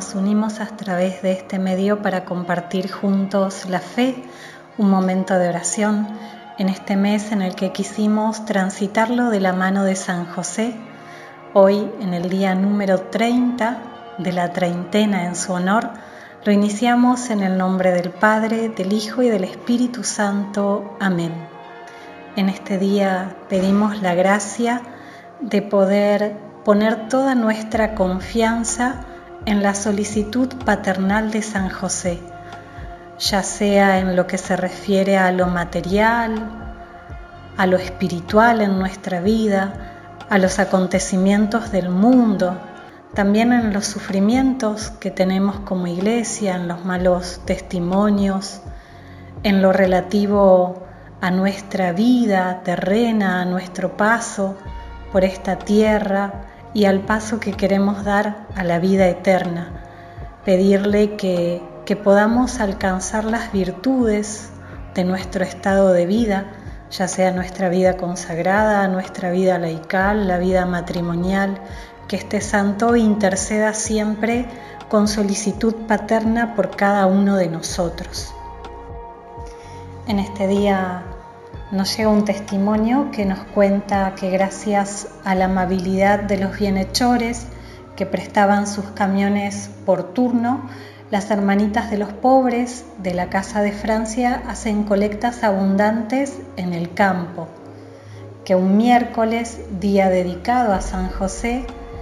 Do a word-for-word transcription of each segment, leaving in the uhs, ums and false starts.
nos unimos a través de este medio para compartir juntos la fe, un momento de oración, en este mes en el que quisimos transitarlo de la mano de San José. Hoy, en el día número treinta de la treintena en su honor, lo iniciamos en el nombre del Padre, del Hijo y del Espíritu Santo. Amén. En este día pedimos la gracia de poder poner toda nuestra confianza en la solicitud paternal de San José, ya sea en lo que se refiere a lo material, a lo espiritual en nuestra vida, a los acontecimientos del mundo, también en los sufrimientos que tenemos como iglesia, en los malos testimonios, en lo relativo a nuestra vida terrena, a nuestro paso por esta tierra y al paso que queremos dar a la vida eterna. Pedirle que, que podamos alcanzar las virtudes de nuestro estado de vida, ya sea nuestra vida consagrada, nuestra vida laical, la vida matrimonial, que este santo interceda siempre con solicitud paterna por cada uno de nosotros. En este día nos llega un testimonio que nos cuenta que gracias a la amabilidad de los bienhechores que prestaban sus camiones por turno, las hermanitas de los pobres de la Casa de Francia hacen colectas abundantes en el campo, que un miércoles, día dedicado a San José,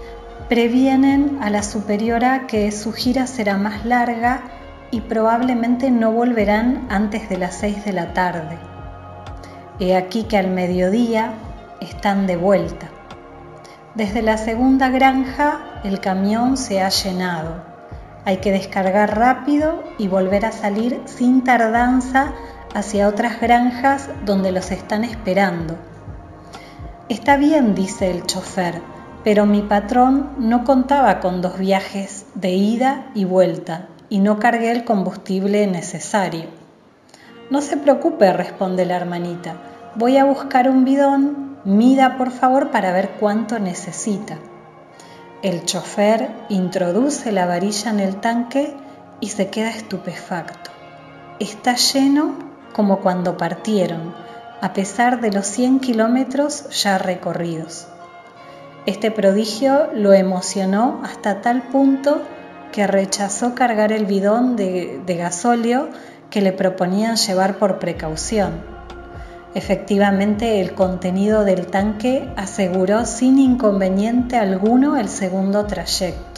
previenen a la superiora que su gira será más larga y probablemente no volverán antes de las seis de la tarde. He aquí que al mediodía están de vuelta. Desde la segunda granja el camión se ha llenado. Hay que descargar rápido y volver a salir sin tardanza hacia otras granjas donde los están esperando. Está bien, dice el chofer, pero mi patrón no contaba con dos viajes de ida y vuelta y no cargué el combustible necesario. No se preocupe, responde la hermanita. Voy a buscar un bidón, mida por favor para ver cuánto necesita. El chofer introduce la varilla en el tanque y se queda estupefacto. Está lleno como cuando partieron, a pesar de los cien kilómetros ya recorridos. Este prodigio lo emocionó hasta tal punto que rechazó cargar el bidón de, de gasóleo que le proponían llevar por precaución. Efectivamente, el contenido del tanque aseguró sin inconveniente alguno el segundo trayecto.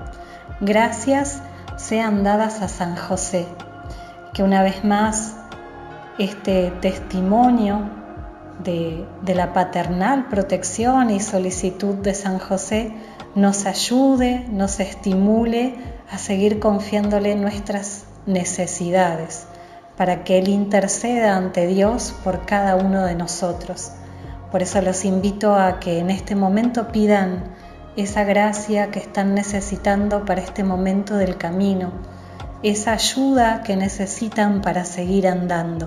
Gracias sean dadas a San José, que una vez más este testimonio de, de la paternal protección y solicitud de San José nos ayude, nos estimule a seguir confiándole nuestras necesidades, para que Él interceda ante Dios por cada uno de nosotros. Por eso los invito a que en este momento pidan esa gracia que están necesitando para este momento del camino, esa ayuda que necesitan para seguir andando.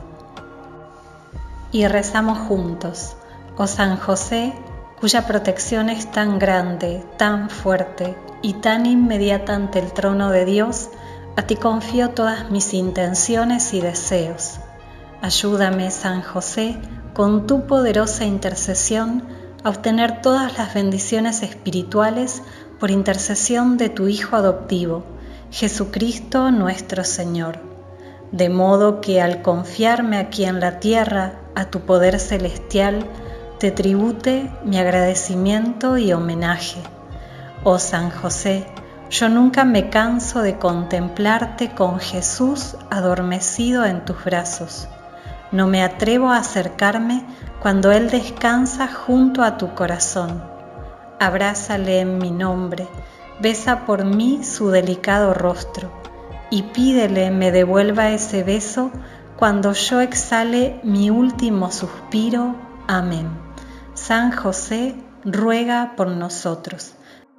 Y rezamos juntos: oh San José, cuya protección es tan grande, tan fuerte y tan inmediata ante el trono de Dios, a ti confío todas mis intenciones y deseos. Ayúdame, San José, con tu poderosa intercesión, a obtener todas las bendiciones espirituales por intercesión de tu Hijo adoptivo, Jesucristo nuestro Señor. De modo que al confiarme aquí en la tierra a tu poder celestial, te tribute mi agradecimiento y homenaje. Oh San José, yo nunca me canso de contemplarte con Jesús adormecido en tus brazos. No me atrevo a acercarme cuando Él descansa junto a tu corazón. Abrázale en mi nombre, besa por mí su delicado rostro y pídele me devuelva ese beso cuando yo exhale mi último suspiro. Amén. San José, ruega por nosotros.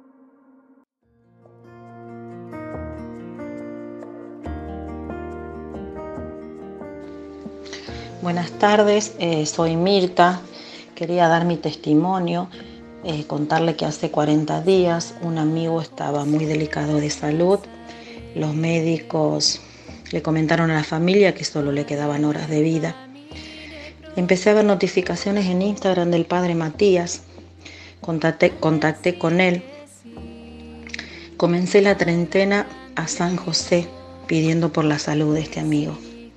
Buenas tardes, eh, soy Mirta. Quería dar mi testimonio, eh, contarle que hace cuarenta días un amigo estaba muy delicado de salud los médicos le comentaron a la familia que solo le quedaban horas de vida. Empecé a ver notificaciones en Instagram del padre Matías, contacté, contacté con él. Comencé la treintena a San José pidiendo por la salud de este amigo.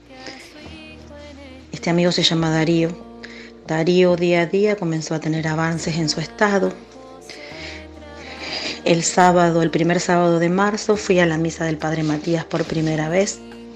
Este amigo se llama Darío. Darío día a día comenzó a tener avances en su estado. El sábado, el primer sábado de marzo, fui a la misa del padre Matías por primera vez.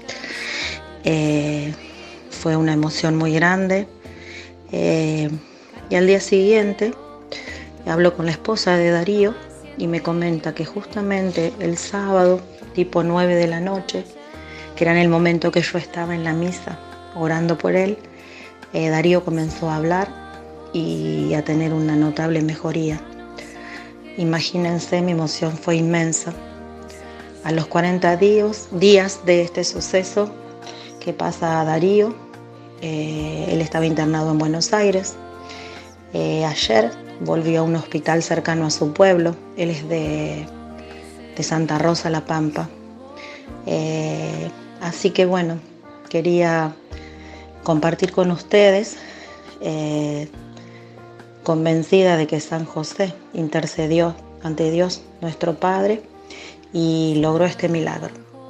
Eh, fue una emoción muy grande. Eh, y al día siguiente hablo con la esposa de Darío y me comenta que justamente el sábado, tipo nueve de la noche, que era en el momento que yo estaba en la misa orando por él, eh, Darío comenzó a hablar y a tener una notable mejoría. Imagínense, mi emoción fue inmensa. A los cuarenta días, días de este suceso que pasa a Darío, eh, él estaba internado en Buenos Aires. Eh, ayer volvió a un hospital cercano a su pueblo. Él es de, de Santa Rosa, La Pampa. Eh, así que bueno, quería compartir con ustedes, eh, convencida de que San José intercedió ante Dios, nuestro Padre, y logró este milagro.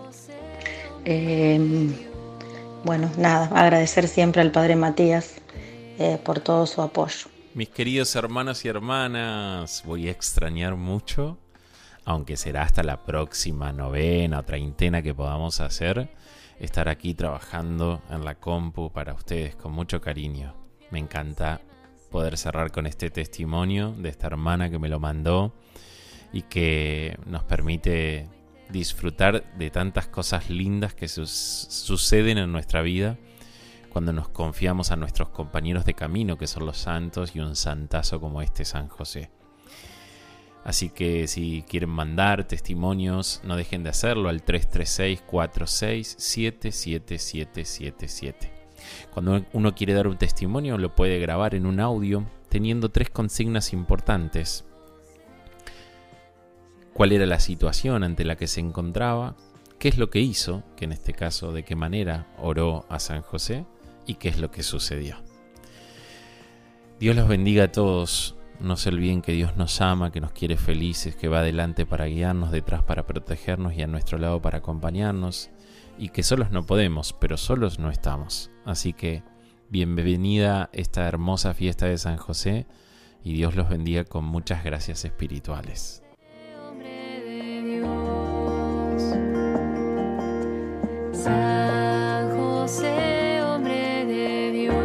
Eh, bueno, nada, agradecer siempre al Padre Matías eh, por todo su apoyo. Mis queridos hermanos y hermanas, voy a extrañar mucho, aunque será hasta la próxima novena o treintena que podamos hacer, estar aquí trabajando en la compu para ustedes con mucho cariño. Me encanta poder cerrar con este testimonio de esta hermana que me lo mandó y que nos permite disfrutar de tantas cosas lindas que su- suceden en nuestra vida cuando nos confiamos a nuestros compañeros de camino, que son los santos, y un santazo como este San José. Así que si quieren mandar testimonios, no dejen de hacerlo al tres tres seis, cuatro seis, siete siete siete siete siete. Cuando uno quiere dar un testimonio, lo puede grabar en un audio teniendo tres consignas importantes. ¿Cuál era la situación ante la que se encontraba? ¿Qué es lo que hizo? Que en este caso, ¿de qué manera oró a San José? ¿Y qué es lo que sucedió? Dios los bendiga a todos. No se olviden que Dios nos ama, que nos quiere felices, que va adelante para guiarnos, detrás para protegernos y a nuestro lado para acompañarnos, y que solos no podemos, pero solos no estamos. Así que bienvenida esta hermosa fiesta de San José y Dios los bendiga con muchas gracias espirituales. San José, hombre de Dios.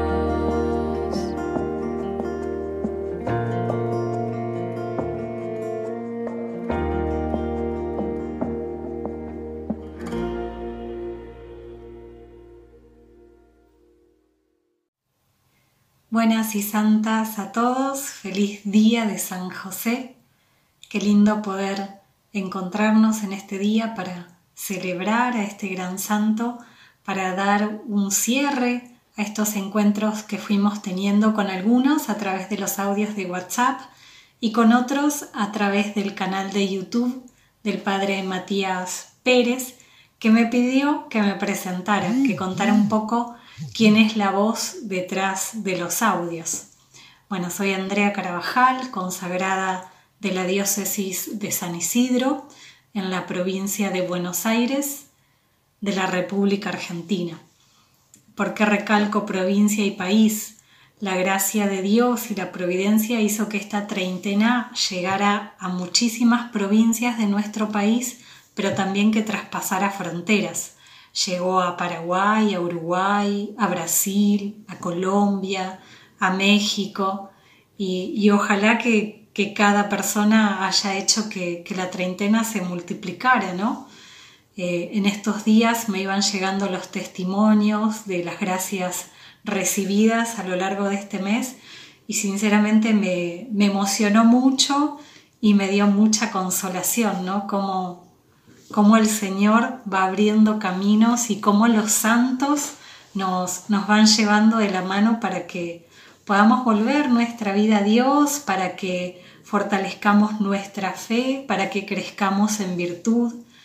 Buenas y santas a todos, feliz día de San José. Qué lindo poder encontrarnos en este día para celebrar a este gran santo, para dar un cierre a estos encuentros que fuimos teniendo con algunos a través de los audios de WhatsApp y con otros a través del canal de YouTube del padre Matías Pérez, que me pidió que me presentara, que contara un poco quién es la voz detrás de los audios. Bueno, soy Andrea Carabajal, consagrada de la diócesis de San Isidro, en la provincia de Buenos Aires, de la República Argentina. ¿Por qué recalco provincia y país? La gracia de Dios y la providencia hizo que esta treintena llegara a muchísimas provincias de nuestro país, pero también que traspasara fronteras. Llegó a Paraguay, a Uruguay, a Brasil, a Colombia, a México, y, y ojalá que, que cada persona haya hecho que, que la treintena se multiplicara, ¿no? Eh, en estos días me iban llegando los testimonios de las gracias recibidas a lo largo de este mes y sinceramente me, me emocionó mucho y me dio mucha consolación, ¿no? Como cómo el Señor va abriendo caminos y cómo los santos nos, nos van llevando de la mano para que podamos volver nuestra vida a Dios, para que fortalezcamos nuestra fe, para que crezcamos en virtud.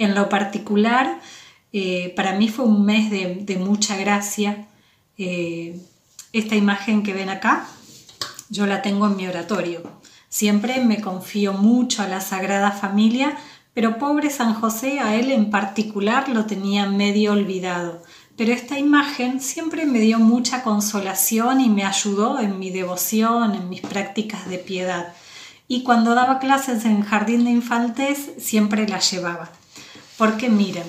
En lo particular, eh, para mí fue un mes de, de mucha gracia. Eh, esta imagen que ven acá, yo la tengo en mi oratorio. Siempre me confío mucho a la Sagrada Familia, pero pobre San José, a él en particular lo tenía medio olvidado. Pero esta imagen siempre me dio mucha consolación y me ayudó en mi devoción, en mis prácticas de piedad. Y cuando daba clases en Jardín de Infantes siempre la llevaba. Porque miren,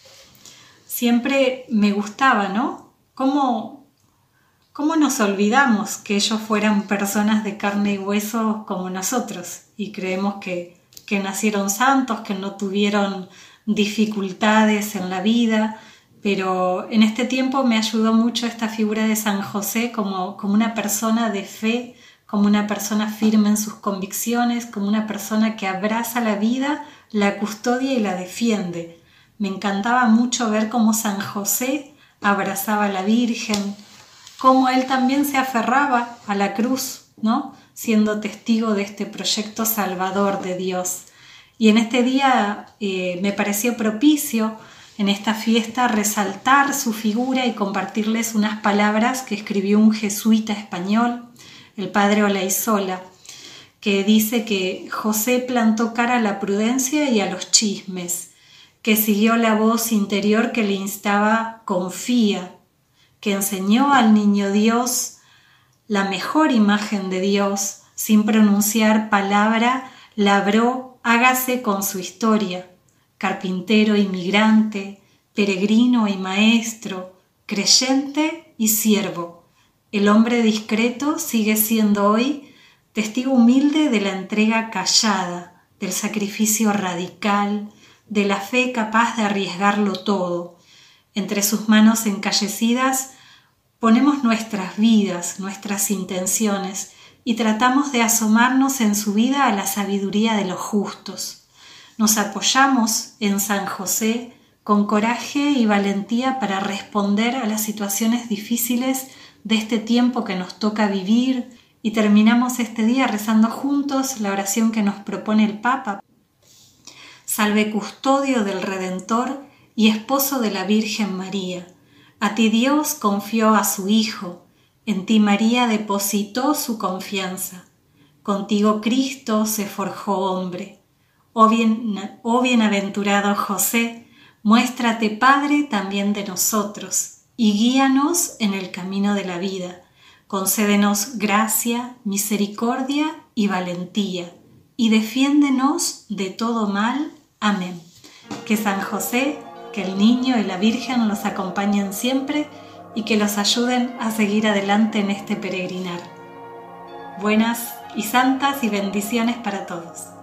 siempre me gustaba, ¿no? ¿Cómo, cómo nos olvidamos que ellos fueran personas de carne y hueso como nosotros? Y creemos que, que nacieron santos, que no tuvieron dificultades en la vida. Pero en este tiempo me ayudó mucho esta figura de San José como, como una persona de fe, como una persona firme en sus convicciones, como una persona que abraza la vida, la custodia y la defiende. Me encantaba mucho ver cómo San José abrazaba a la Virgen, cómo él también se aferraba a la cruz, ¿no? Siendo testigo de este proyecto salvador de Dios. Y en este día eh, me pareció propicio en esta fiesta resaltar su figura y compartirles unas palabras que escribió un jesuita español, el padre Olaizola, que dice que José plantó cara a la prudencia y a los chismes, que siguió la voz interior que le instaba confía, que enseñó al niño Dios la mejor imagen de Dios, sin pronunciar palabra, labró hágase con su historia, carpintero inmigrante, peregrino y maestro, creyente y siervo. El hombre discreto sigue siendo hoy testigo humilde de la entrega callada, del sacrificio radical, de la fe capaz de arriesgarlo todo. Entre sus manos encallecidas ponemos nuestras vidas, nuestras intenciones y tratamos de asomarnos en su vida a la sabiduría de los justos. Nos apoyamos en San José con coraje y valentía para responder a las situaciones difíciles de este tiempo que nos toca vivir, y terminamos este día rezando juntos la oración que nos propone el Papa. Salve custodio del Redentor y esposo de la Virgen María. A ti Dios confió a su Hijo, en ti María depositó su confianza. Contigo Cristo se forjó hombre. Oh, bien, oh bienaventurado José, muéstrate Padre también de nosotros y guíanos en el camino de la vida. Concédenos gracia, misericordia y valentía, y defiéndenos de todo mal. Amén. Que San José, que el niño y la Virgen los acompañen siempre y que los ayuden a seguir adelante en este peregrinar. Buenas y santas y bendiciones para todos.